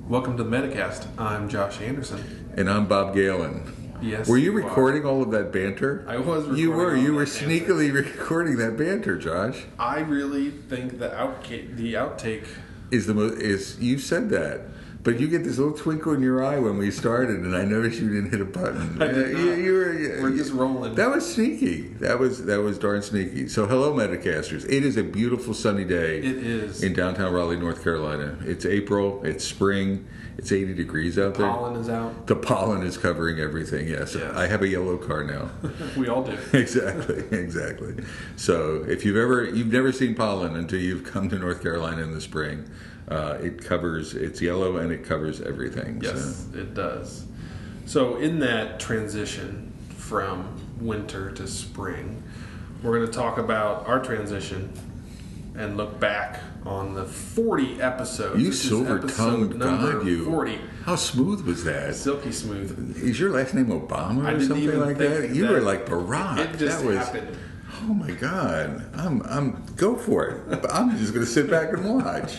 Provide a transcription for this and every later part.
Welcome to the Metacast. I'm Josh Anderson. And I'm Bob Galen. Yes. Were you recording all of that banter? I was recording. You were sneakily recording that banter, Josh. I really think the outtake is you said that. But you get this little twinkle in your eye when we started, and I noticed you didn't hit a button. I did not. We're just rolling. That was sneaky. That was darn sneaky. So, hello, Metacasters. It is a beautiful sunny day. It is. In downtown Raleigh, North Carolina. It's April. It's spring. It's 80 degrees out there. Pollen is out. The pollen is covering everything, yes. I have a yellow car now. We all do. Exactly. So, if you've never seen pollen until you've come to North Carolina in the spring. It's yellow and it covers everything. Yes, it does. So in that transition from winter to spring, we're going to talk about our transition and look back on the 40 episodes. You silver-tongued God, you. 40. How smooth was that? Silky smooth. Is your last name Obama or something like that? You were like Barack. It just happened. Oh my God. I'm go for it. I'm just going to sit back and watch.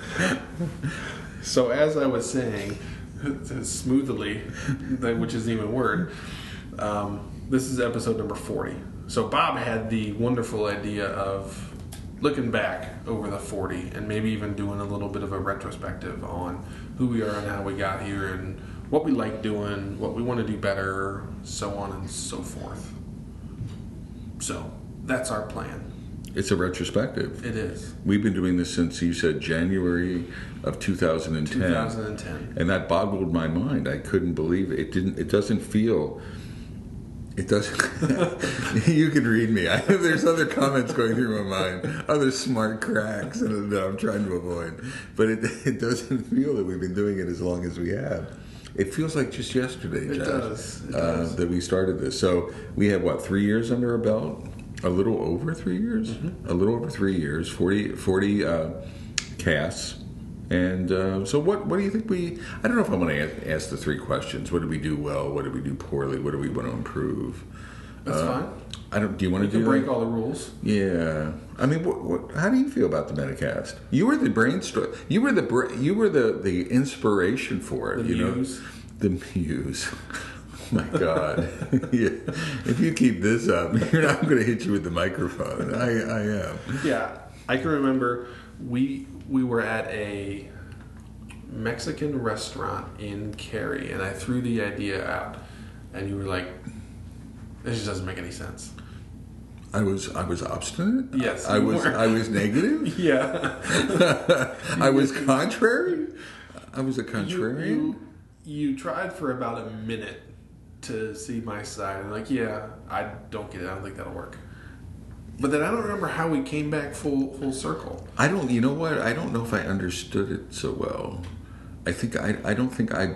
So as I was saying, smoothly, which isn't even a word, this is episode number 40. So Bob had the wonderful idea of looking back over the 40 and maybe even doing a little bit of a retrospective on who we are and how we got here and what we like doing, what we want to do better, so on and so forth. So that's our plan. It's a retrospective. It is. We've been doing this since, you said, January of 2010. 2010. And that boggled my mind. I couldn't believe it. It doesn't feel... It doesn't... You can read me. There's other comments going through my mind. Other smart cracks that I'm trying to avoid. But it doesn't feel that we've been doing it as long as we have. It feels like just yesterday, Josh, It does. that we started this. So we have, 3 years under our belt? A little over 3 years? Mm-hmm. A little over 3 years, 40 casts. And so what do you think I don't know if I want to ask the three questions. What did we do well? What did we do poorly? What do we want to improve? That's fine. Do you want to do break all the rules? Yeah. I mean, how do you feel about the Metacast? You were the brainstorm. You were the inspiration for it. The muse. The muse. Oh my God. Yeah. If you keep this up, I'm going to hit you with the microphone. I am. Yeah. I can remember we were at a Mexican restaurant in Cary, and I threw the idea out, and you were like, this just doesn't make any sense. I was obstinate? Yes. I was negative? Yeah. I was contrary? I was a contrarian? You tried for about a minute to see my side, and I don't get it. I don't think that'll work. But then I don't remember how we came back full circle. You know what? I don't know if I understood it so well. I don't think I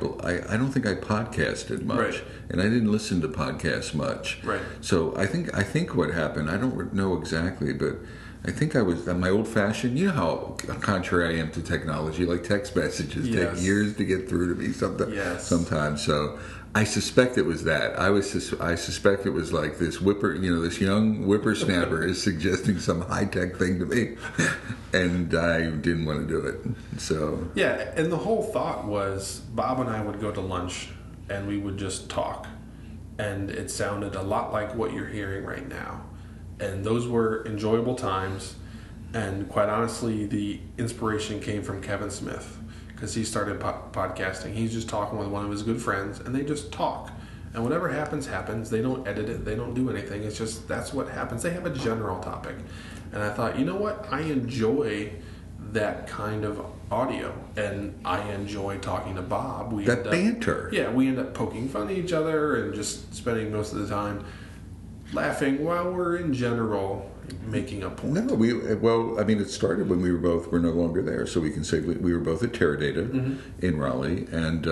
podcasted much, right. And I didn't listen to podcasts much. Right. So I think what happened, I don't know exactly, but I think I was my old-fashioned. You know how contrary I am to technology. Like text messages take years to get through to me sometimes. So I suspect it was that. I suspect it was like this this young whippersnapper is suggesting some high-tech thing to me, and I didn't want to do it. So yeah, and the whole thought was Bob and I would go to lunch and we would just talk, and it sounded a lot like what you're hearing right now. And those were enjoyable times, and quite honestly, the inspiration came from Kevin Smith, because he started podcasting. He's just talking with one of his good friends, and they just talk. And whatever happens, happens. They don't edit it. They don't do anything. It's just that's what happens. They have a general topic. And I thought, you know what? I enjoy that kind of audio, and I enjoy talking to Bob. Banter. Yeah, we end up poking fun at each other and just spending most of the time laughing while we're in general making a point. No, it started when we're no longer there, so we can say we were both at Teradata in Raleigh, and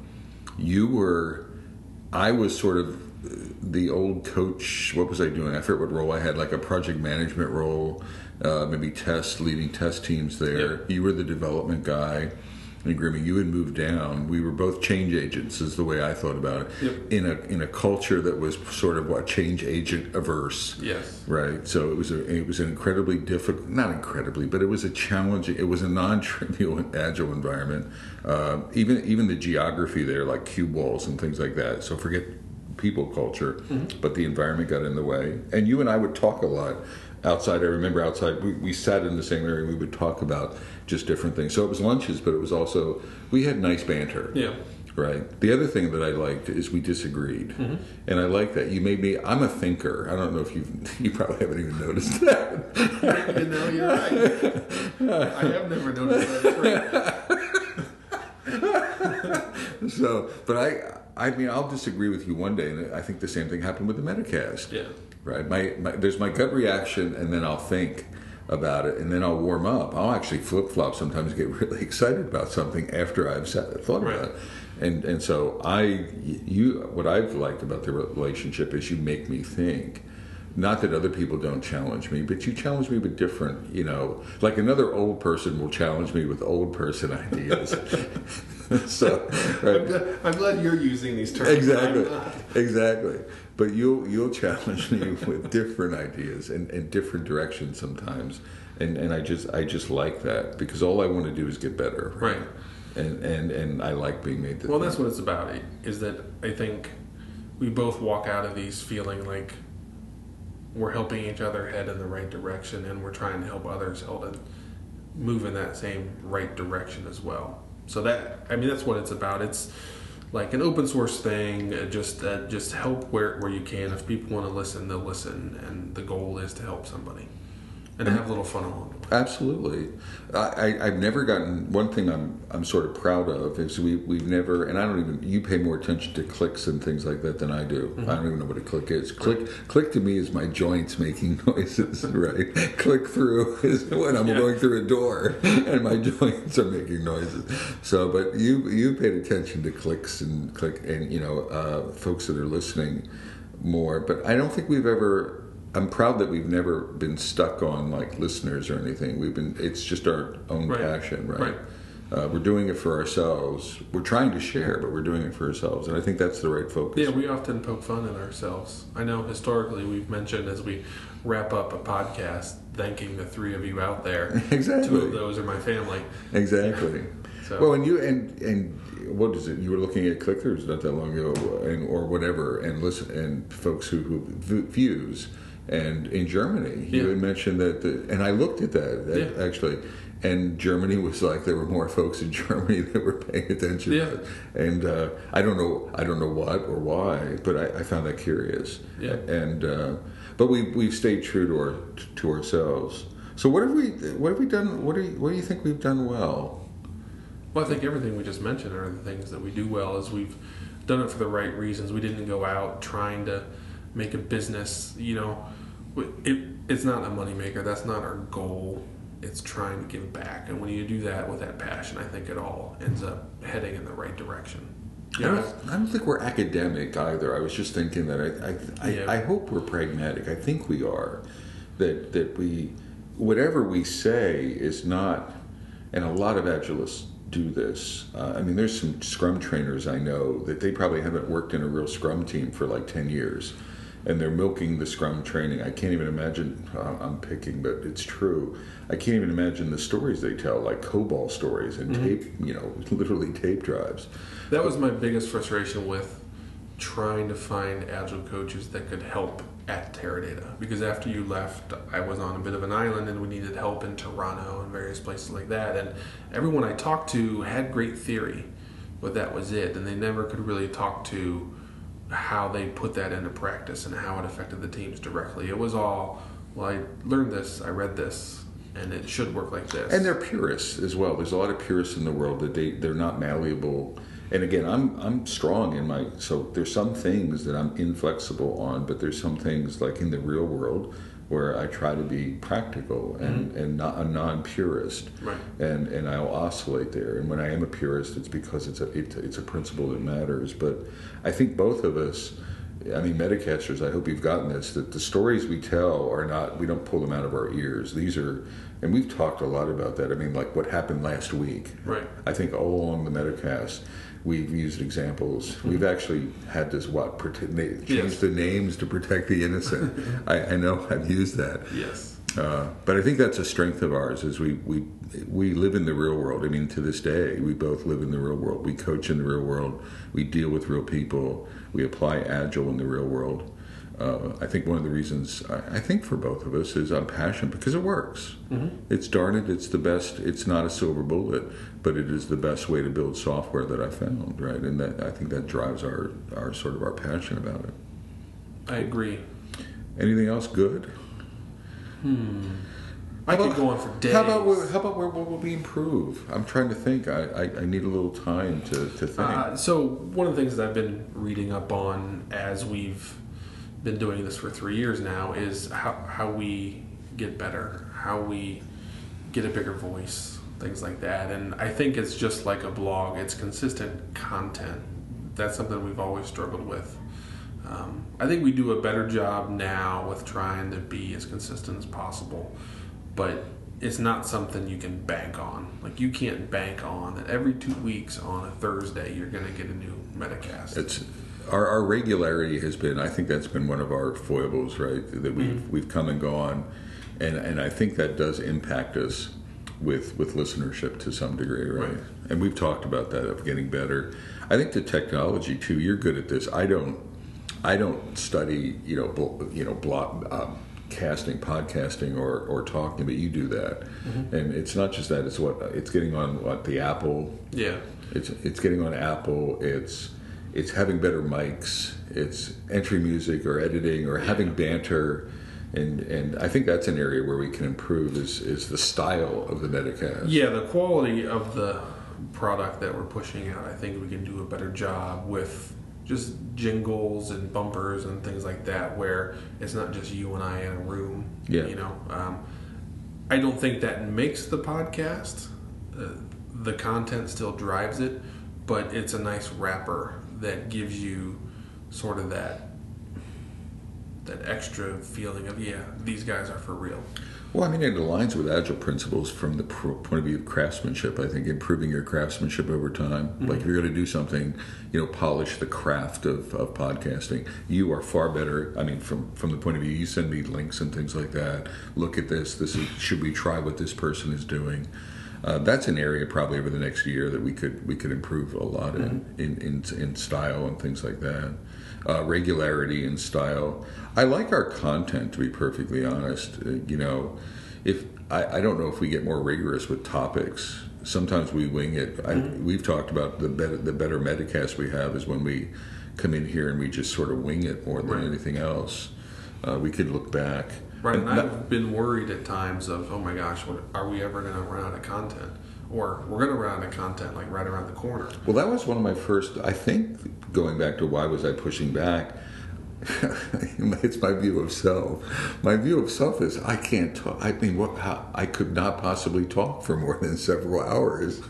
I was sort of the old coach. What was I doing? I forget what role I had, like a project management role, maybe leading test teams there. Yep. You were the development guy. in grooming. You had moved down. We were both change agents, is the way I thought about it. Yep. In a culture that was sort of change agent averse. Yes. Right. So it was an incredibly difficult, not incredibly, but it was a challenging. It was a non-trivial and agile environment. Even the geography there, like cue balls and things like that. So forget people culture, but the environment got in the way. And you and I would talk a lot outside. I remember outside we sat in the same area and we would talk about just different things. So it was lunches, but it was also, we had nice banter. Yeah. Right. The other thing that I liked is we disagreed. And I like that. You made me, I'm a thinker. I don't know if you probably haven't even noticed that. You know, you're right. I have never noticed that. So, but I mean, I'll disagree with you one day, and I think the same thing happened with the Metacast. Yeah. Right. There's my gut reaction, and then I'll think about it, and then I'll warm up. I'll actually flip flop sometimes, get really excited about something after I've thought about it. And so what I've liked about the relationship is you make me think. Not that other people don't challenge me, but you challenge me with different, like another old person will challenge me with old person ideas. So, right. I'm glad you're using these terms. Exactly. But you'll challenge me with different ideas and different directions sometimes, and I just like that, because all I want to do is get better. Right. And I like being made. Well, that's what it's about. Is that I think we both walk out of these feeling like we're helping each other head in the right direction, and we're trying to help others move in that same right direction as well. So that's what it's about. It's like an open source thing. Just help where you can. If people want to listen, they'll listen, and the goal is to help somebody and have a little fun along the way. Absolutely. I've never gotten, one thing I'm sort of proud of is we've never, and I don't even, you pay more attention to clicks and things like that than I do. I don't even know what a click is. Click to me is my joints making noises, right? Click through is when I'm going through a door and my joints are making noises. So, but you paid attention to clicks and folks that are listening more, but I don't think I'm proud that we've never been stuck on like listeners or anything. It's just our own passion, right? We're doing it for ourselves. We're trying to share, but we're doing it for ourselves, and I think that's the right focus. Yeah, we often poke fun at ourselves. I know historically we've mentioned, as we wrap up a podcast, thanking the three of you out there. Exactly. 2 of those are my family. Exactly. So. Well, and what is it? You were looking at clickers not that long ago, or whatever, and listen, and folks who views. And in Germany, you had mentioned that, and I looked at that actually, and Germany was like there were more folks in Germany that were paying attention. Yeah. And I don't know what or why, but I found that curious. Yeah. And but we've stayed true to ourselves. So what have we done? What do you think we've done well? Well, I think everything we just mentioned are the things that we do well. Is we've done it for the right reasons. We didn't go out trying to make a business, it's not a moneymaker. That's not our goal. It's trying to give back. And when you do that with that passion, I think it all ends up heading in the right direction. I don't think we're academic either. I was just thinking that I hope we're pragmatic. I think we are. That we, whatever we say is not, and a lot of Agilists do this. There's some Scrum trainers I know that they probably haven't worked in a real Scrum team for like 10 years. And they're milking the Scrum training. I can't even imagine, I'm picking, but it's true. I can't even imagine the stories they tell, like COBOL stories and tape, literally tape drives. That was my biggest frustration with trying to find Agile coaches that could help at Teradata. Because after you left, I was on a bit of an island and we needed help in Toronto and various places like that. And everyone I talked to had great theory, but that was it. And they never could really talk to how they put that into practice and how it affected the teams directly. It was all, well, I learned this, I read this, and it should work like this. And they're purists as well. There's a lot of purists in the world that they're not malleable. And again, I'm strong in so there's some things that I'm inflexible on, but there's some things like in the real world where I try to be practical and not a non-purist, right? And I'll oscillate there. And when I am a purist, it's because it's a principle that matters. But I think both of us, I mean, Metacasters, I hope you've gotten this, that the stories we tell are not, we don't pull them out of our ears. These are, and we've talked a lot about that. I mean, like what happened last week. Right. I think all along the Metacast, we've used examples. Mm-hmm. We've actually had this, change the names to protect the innocent. I know I've used that. Yes. But I think that's a strength of ours, is we live in the real world. I mean, to this day, we both live in the real world. We coach in the real world. We deal with real people. We apply Agile in the real world. I think one of the reasons, I think for both of us, is I'm passionate because it works. Mm-hmm. It's it's the best. It's not a silver bullet, but it is the best way to build software that I found, right? And that, I think that drives our sort of our passion about it. I agree. Anything else good? I could go on for days. How about where will we improve? I'm trying to think. I need a little time to think. So one of the things that I've been reading up on as we've been doing this for 3 years now is how we get better, how we get a bigger voice, things like that. And I think it's just like a blog. It's consistent content. That's something we've always struggled with. I think we do a better job now with trying to be as consistent as possible, but it's not something you can bank on. Like, you can't bank on that every 2 weeks on a Thursday you're going to get a new Metacast. It's our regularity has been, I think that's been one of our foibles, right? That we've come and gone, and I think that does impact us with listenership to some degree, right? And we've talked about that, of getting better. I think the technology too. You're good at this. I don't study, casting, podcasting, or talking, but you do that. Mm-hmm. And it's not just that. It's getting on the Apple. Yeah. It's getting on Apple. It's having better mics. It's entry music or editing or having banter. And I think that's an area where we can improve is the style of the Metacast. Yeah, the quality of the product that we're pushing out. I think we can do a better job with just jingles and bumpers and things like that, where it's not just you and I in a room. Yeah. I don't think that makes the podcast. The content still drives it, but it's a nice wrapper that gives you sort of that extra feeling of, these guys are for real. Well, I mean, it aligns with Agile principles from the point of view of craftsmanship. I think improving your craftsmanship over time. Mm-hmm. Like, if you're going to do something, polish the craft of podcasting. You are far better. I mean, from the point of view, you send me links and things like that. Look at this. Should we try what this person is doing? That's an area probably over the next year that we could improve a lot in style and things like that. Regularity and style. I like our content, to be perfectly honest. If I don't know if we get more rigorous with topics. Sometimes we wing it. We've talked about the better Metacast we have is when we come in here and we just sort of wing it more than anything else. We could look back. Right, and I've been worried at times of, oh my gosh, are we ever going to run out of content? Or we're going to run out of content like right around the corner. Well, that was one of my first, I think, going back to why was I pushing back, it's my view of self. My view of self is I can't talk. I mean, I could not possibly talk for more than several hours.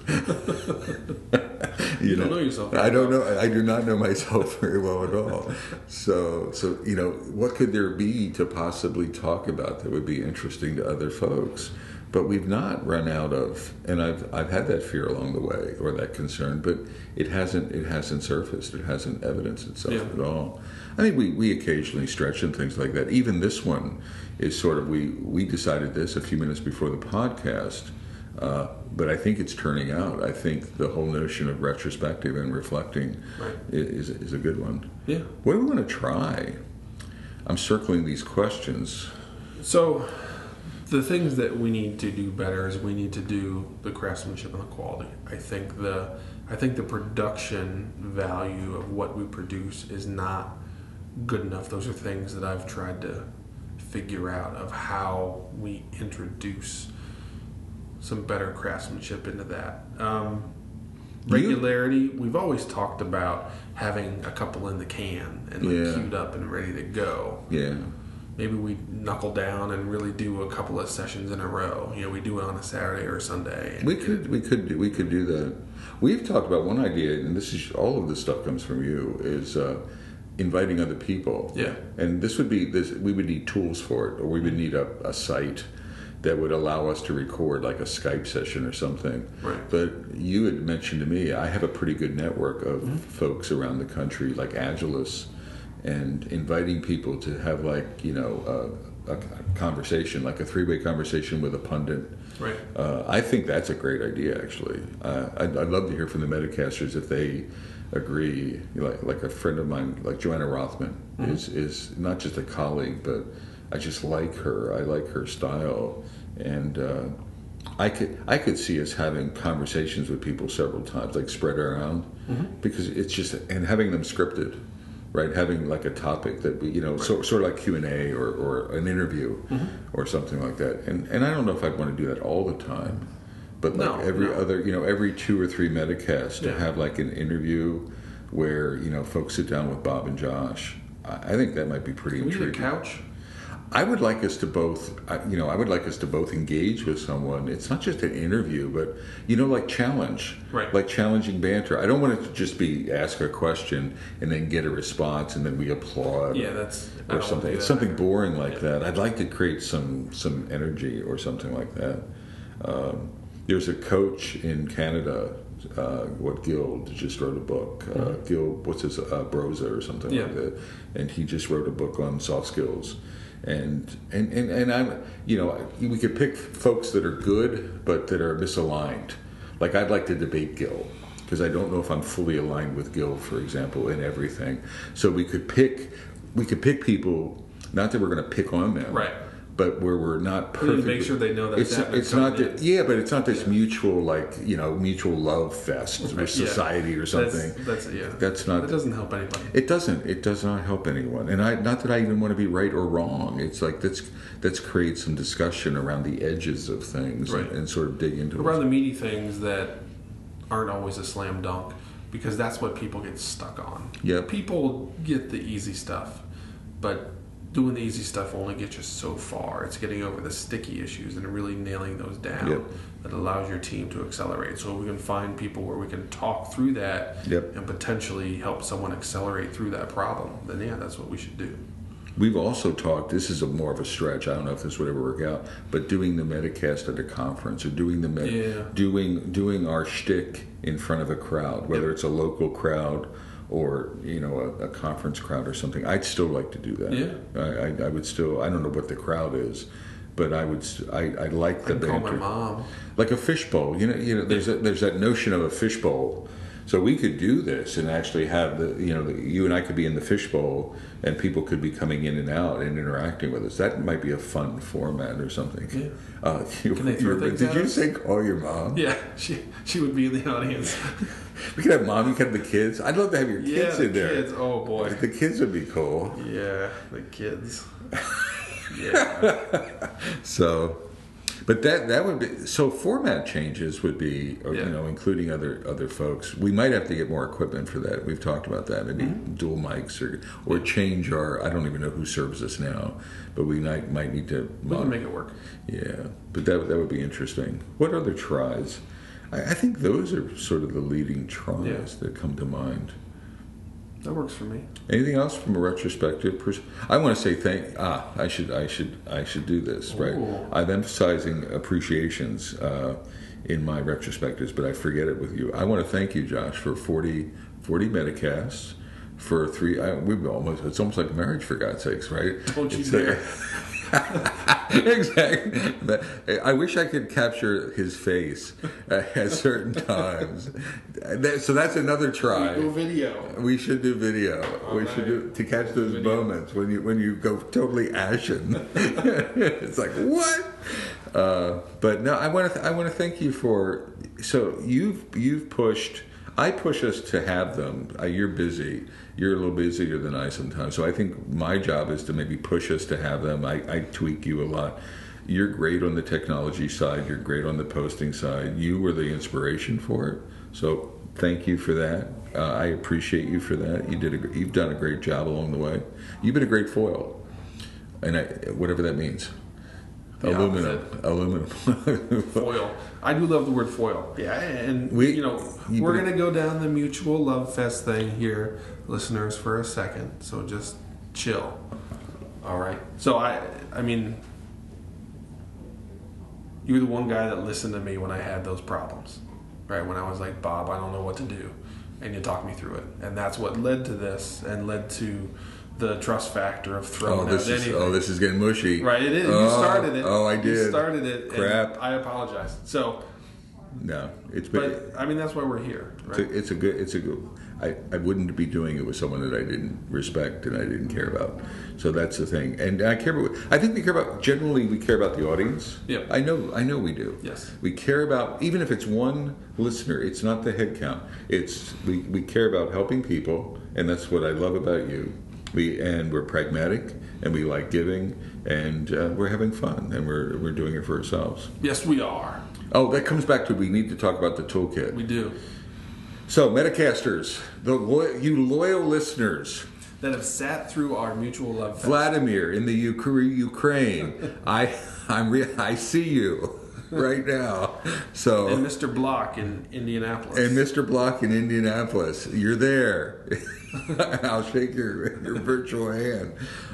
You don't know yourself. I don't know. I do not know myself very well at all. So what could there be to possibly talk about that would be interesting to other folks? But we've not run out of, and I've had that fear along the way, or that concern, but it hasn't surfaced. It hasn't evidenced itself at all. I think we occasionally stretch and things like that. Even this one is sort of, we decided this a few minutes before the podcast, but I think it's turning out. I think the whole notion of retrospective and reflecting is a good one. Yeah. What do we want to try? I'm circling these questions. So, the things that we need to do better is we need to do the craftsmanship and the quality. I think the production value of what we produce is not good enough. Those are things that I've tried to figure out of how we introduce some better craftsmanship into that. Regularity, we've always talked about having a couple in the can and queued up and ready to go. Yeah. Maybe we knuckle down and really do a couple of sessions in a row. We do it on a Saturday or a Sunday. We could do that. We've talked about one idea, and this is all of this stuff comes from you. Is inviting other people. Yeah. And this would be this. We would need tools for it, or we would need a site that would allow us to record like a Skype session or something. Right. But you had mentioned to me, I have a pretty good network of folks around the country, like Agilus, and inviting people to have like, you know, a conversation, like a three-way conversation with a pundit. Right. I think that's a great idea, actually. I'd love to hear from the Metacasters if they agree. Like a friend of mine, like Joanna Rothman, is not just a colleague, but I just like her. I like her style, and I could see us having conversations with people several times, like spread around, because it's just, and having them scripted, right? Having like a topic that we, you know, sort of like Q&A or an interview or something like that. And I don't know if I'd want to do that all the time, but like other, you know, every 2 or 3 Metacasts to have like an interview where, you know, folks sit down with Bob and Josh. I think that might be pretty intriguing. We need a couch. I would like us to both, you know, I would like us to both engage with someone. It's not just an interview, but, you know, like challenge, right? Like challenging banter. I don't want it to just be ask a question and then get a response and then we applaud. Yeah, that's or something. It's something boring like that. I'd like to create some energy or something like that. There's a coach in Canada. Gil just wrote a book. Gil, what's his Broza or something like that, and he just wrote a book on soft skills. And I'm, you know, we could pick folks that are good but that are misaligned. Like I'd like to debate Gil because I don't know if I'm fully aligned with Gil, for example, in everything. So we could pick people. Not that we're going to pick on them, right? But where we're not perfect. We need to make sure they know that it's not that, but it's not this mutual, like, you know, mutual love fest with society or something. That's not. It doesn't help anybody. It doesn't. It does not help anyone. And not that I even want to be right or wrong. It's like let's create some discussion around the edges of things and sort of dig into around the meaty things that aren't always a slam dunk, because that's what people get stuck on. Yeah. People get the easy stuff, but doing the easy stuff will only get you so far. It's getting over the sticky issues and really nailing those down that allows your team to accelerate. So if we can find people where we can talk through that and potentially help someone accelerate through that problem, then that's what we should do. We've also talked, this is more of a stretch, I don't know if this would ever work out, but doing the Metacast at a conference or doing doing our shtick in front of a crowd, whether it's a local crowd or, you know, a conference crowd or something. I'd still like to do that. Yeah. I would still, I don't know what the crowd is, but I like the banter. Call my mom. Like a fishbowl. You know, there's that notion of a fishbowl. So we could do this and actually have you and I could be in the fishbowl and people could be coming in and out and interacting with us. That might be a fun format or something. Yeah. Can they throw things Did you say call your mom? Yeah, she would be in the audience. We could have mom, you could have the kids. I'd love to have your kids in there. Kids. Oh boy. The kids would be cool. Yeah, the kids. Yeah. So, but that would be, so format changes would be, you know, including other folks. We might have to get more equipment for that. We've talked about that. Maybe dual mics or change our, I don't even know who serves us now, but we might need to. We can make it work. Yeah, but that would be interesting. What other tries? I think those are sort of the leading tries that come to mind. That works for me. Anything else from a retrospective? I want to say I should do this. Right. I'm emphasizing appreciations in my retrospectives, but I forget it with you. I want to thank you, Josh, for 40 Metacasts, for 3. It's almost like marriage, for God's sakes, right? Don't you dare. Exactly. I wish I could capture his face at certain times. So that's another try. We do video. We should do video. We should do to catch those moments when you go totally ashen. It's like what? But no, I want to thank you for. So you've pushed. I push us to have them. You're busy. You're a little busier than I sometimes. So I think my job is to maybe push us to have them. I tweak you a lot. You're great on the technology side. You're great on the posting side. You were the inspiration for it. So thank you for that. I appreciate you for that. You've done a great job along the way. You've been a great foil, and whatever that means. Aluminum. Foil. I do love the word foil. Yeah, and we're going to go down the mutual love fest thing here, listeners, for a second. So just chill. All right. So I mean, you were the one guy that listened to me when I had those problems, right? When I was like, Bob, I don't know what to do, and you talked me through it, and that's what led to this, and led to the trust factor of throwing out anything. This is getting mushy. Right, it is. You started it. Oh, I did. You started it. Crap. I apologize. So, no, but I mean, that's why we're here. Right? It's a good. I wouldn't be doing it with someone that I didn't respect and I didn't care about. So that's the thing. And I think we care about. Generally, we care about the audience. Yeah. I know we do. Yes. We care about, even if it's one listener. It's not the head count. It's we care about helping people, and that's what I love about you. We're pragmatic, and we like giving, and we're having fun, and we're doing it for ourselves. Yes, we are. Oh, that comes back to, we need to talk about the toolkit. We do. So, Metacasters, you loyal listeners that have sat through our mutual love fest. Vladimir in the Ukraine, I see you right now. So, and Mr. Block in Indianapolis. You're there. I'll shake your virtual hand.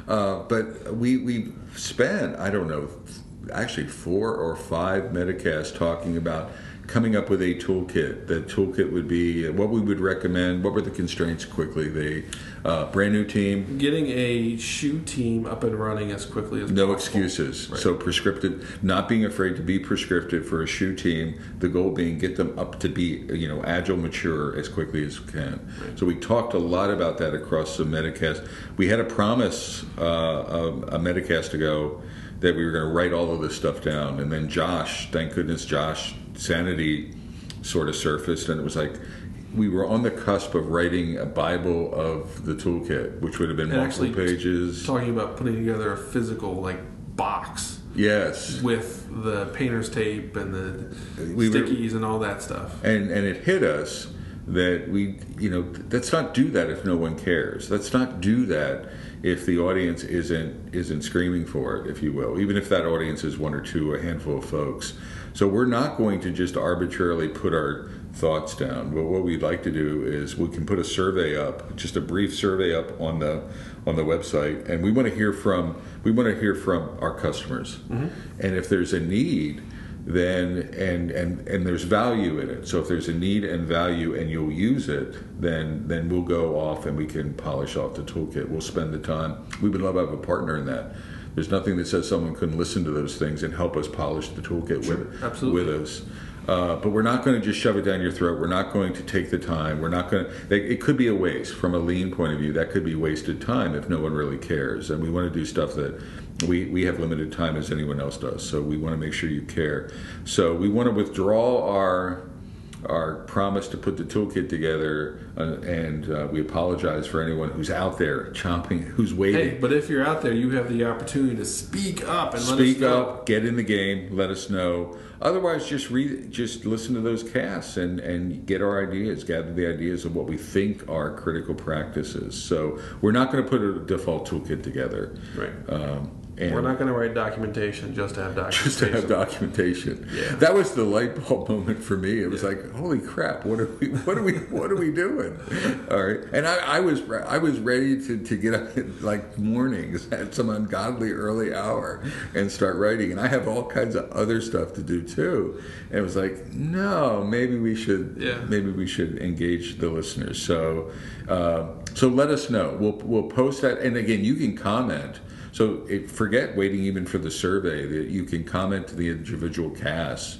But we spent, I don't know, actually 4 or 5 Metacasts talking about coming up with a toolkit. The toolkit would be what we would recommend. What were the constraints quickly? The brand new team. Getting a shoe team up and running as quickly as possible. No excuses. Right. So prescriptive, not being afraid to be prescriptive for a shoe team. The goal being get them up to be, agile, mature as quickly as we can. Right. So we talked a lot about that across the Metacast. We had a promise a Metacast ago that we were going to write all of this stuff down, and then Josh, thank goodness Josh, Sanity sort of surfaced, and it was like we were on the cusp of writing a Bible of the toolkit, which would have been multiple pages. Talking about putting together a physical box. Yes. With the painter's tape and the stickies and all that stuff. And it hit us that let's not do that if no one cares. Let's not do that if the audience isn't screaming for it, if you will, even if that audience is 1 or 2, a handful of folks. So we're not going to just arbitrarily put our thoughts down. But what we'd like to do is we can put a survey up, just a brief survey up on the website, and we want to hear from our customers. Mm-hmm. And if there's a need, then and there's value in it. So if there's a need and value and you'll use it, then we'll go off and we can polish off the toolkit. We'll spend the time. We would love to have a partner in that. There's nothing that says someone couldn't listen to those things and help us polish the toolkit with us. But we're not going to just shove it down your throat. We're not going to take the time. We're not going to. It could be a waste from a lean point of view. That could be wasted time if no one really cares. And we want to do stuff that we have limited time as anyone else does. So we want to make sure you care. So we want to withdraw our promise to put the toolkit together, and we apologize for anyone who's out there chomping, who's waiting. Hey, but if you're out there, you have the opportunity to speak up and let us know. Speak up, get in the game, let us know. Otherwise, just listen to those casts and get our ideas, gather the ideas of what we think are critical practices. So we're not going to put a default toolkit together. Right. And we're not going to write documentation just to have documentation. Just to have documentation. Yeah. That was the light bulb moment for me. It was like, holy crap! What are we doing? All right. And I was ready to get up at mornings at some ungodly early hour and start writing. And I have all kinds of other stuff to do too. And it was like, no, maybe we should engage the listeners. So let us know. We'll post that. And again, you can comment. So forget waiting even for the survey. That you can comment to the individual casts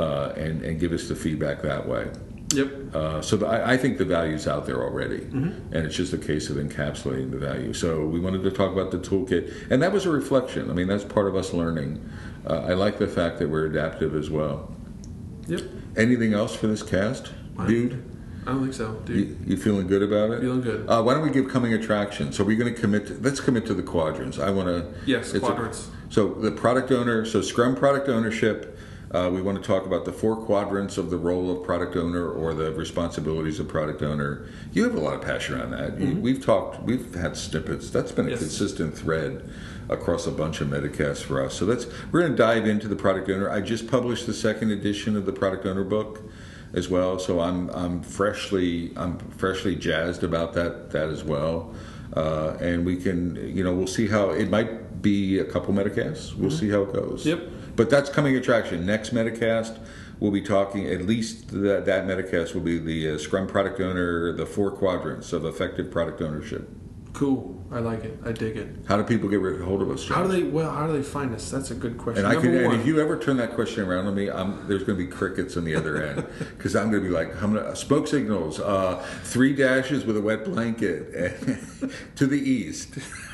and give us the feedback that way. Yep. I think the value's out there already, mm-hmm. and it's just a case of encapsulating the value. So we wanted to talk about the toolkit, and that was a reflection. I mean, that's part of us learning. I like the fact that we're adaptive as well. Yep. Anything else for this cast, dude? I don't think so, dude. You feeling good about it? Feeling good. Why don't we give coming attractions? So we're going to commit. Let's commit to the quadrants. I want to. Yes, quadrants. So the product owner. So Scrum product ownership. We want to talk about the 4 quadrants of the role of product owner or the responsibilities of product owner. You have a lot of passion around that. Mm-hmm. We've had snippets. That's been a consistent thread across a bunch of Metacasts for us. So we're going to dive into the product owner. I just published the 2nd edition of the product owner book as well, so I'm freshly jazzed about that as well. And we can, we'll see how it might be a couple Metacasts. We'll see how it goes. Yep. But that's coming attraction. Next Metacast, we'll be talking, at least that Metacast will be the Scrum Product Owner, the 4 quadrants of effective product ownership. Cool. I like it. I dig it. How do people get a hold of us, Josh? How do they find us? That's a good question. And if you ever turn that question around on me, there's going to be crickets on the other end, because I'm going to be like, smoke signals, 3 dashes with a wet blanket to the east.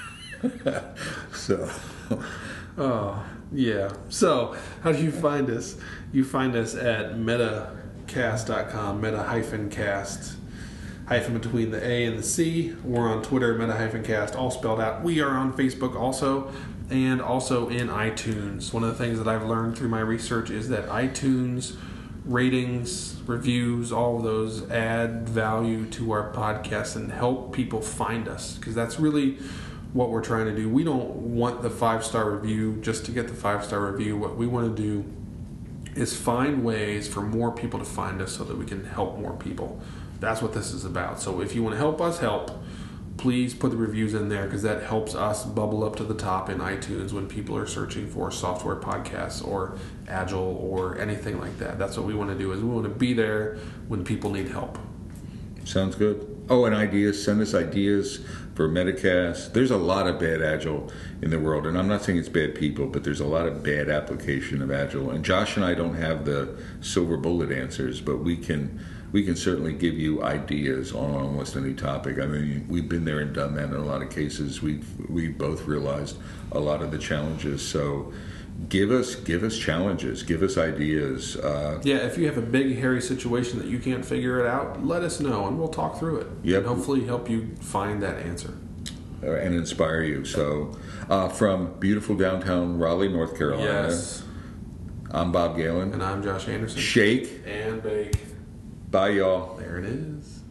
So. Oh, yeah. So, how do you find us? You find us at metacast.com, meta-cast, hyphen between the A and the C. We're on Twitter, meta-cast, all spelled out. We are on Facebook also, and also in iTunes. One of the things that I've learned through my research is that iTunes ratings, reviews, all of those add value to our podcast and help people find us, because that's really what we're trying to do. We don't want the 5-star review just to get the 5-star review. What we want to do is find ways for more people to find us so that we can help more people. That's what this is about. So if you want to help us help, please put the reviews in there, because that helps us bubble up to the top in iTunes when people are searching for software podcasts or Agile or anything like that. That's what we want to do, is we want to be there when people need help. Sounds good. Oh, and ideas. Send us ideas for Metacast. There's a lot of bad Agile in the world, and I'm not saying it's bad people, but there's a lot of bad application of Agile. And Josh and I don't have the silver bullet answers, but we can certainly give you ideas on almost any topic. I mean, we've been there and done that in a lot of cases. We've both realized a lot of the challenges. So give us challenges, give us ideas. If you have a big hairy situation that you can't figure it out, let us know and we'll talk through it. Yep. And hopefully help you find that answer and inspire you. So from beautiful downtown Raleigh, North Carolina, yes, I'm Bob Galen, and I'm Josh Anderson. Shake and bake. Bye, y'all. There it is.